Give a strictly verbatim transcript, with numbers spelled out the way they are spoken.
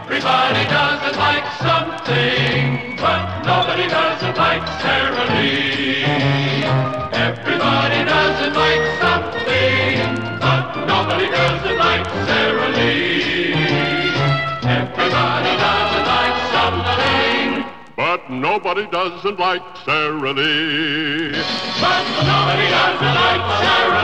Everybody doesn't like something, but nobody doesn't like Sara Lee. Everybody doesn't like something, but nobody doesn't like Sara Lee. Everybody doesn't like something, but nobody doesn't like Sara Lee. But nobody doesn't like Sara Lee.